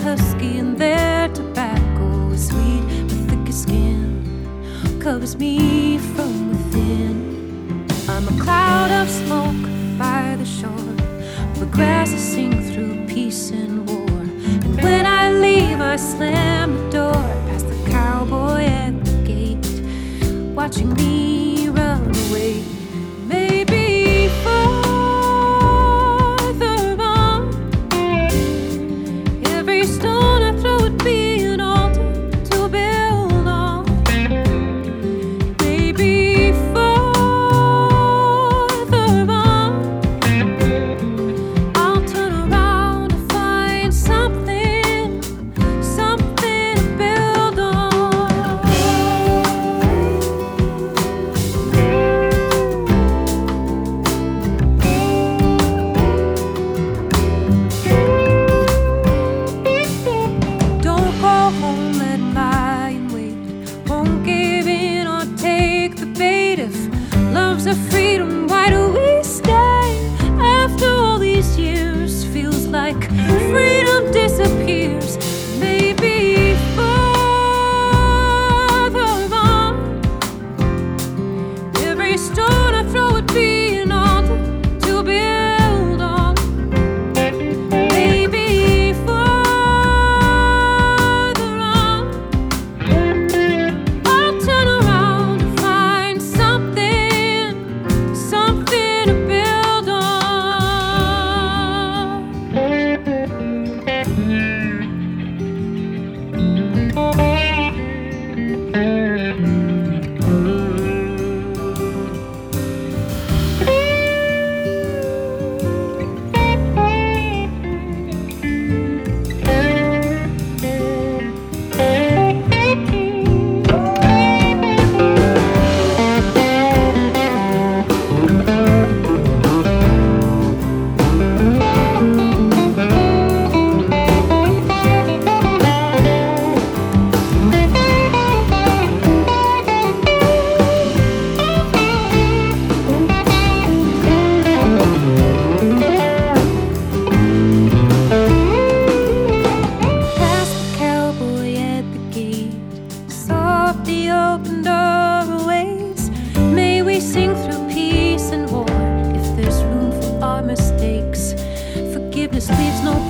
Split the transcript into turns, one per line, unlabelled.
husky, and their tobacco is sweet with thicker skin, covers me from within. I'm a cloud of smoke by the shore, where grasses sing through peace and war. And when I leave, I slam the door past the cowboy at the gate, watching me run away. Maybe farther on, every stone I throw would be an altar to build on. Maybe farther on, I'll turn around to find something to build on. Don't go home, let him lie and wait. Won't give in or take the bait. If love's a freedom, why do we stay? After all these years, feels like freedom disappears. Maybe farther on, every stone I throw would be an altar to build on. Maybe farther on, I'll turn around to find something to build Past the cowboy at the gate, softly open door awaits. May we sing through peace and war, if there's room for our mistakes. Forgiveness leaves no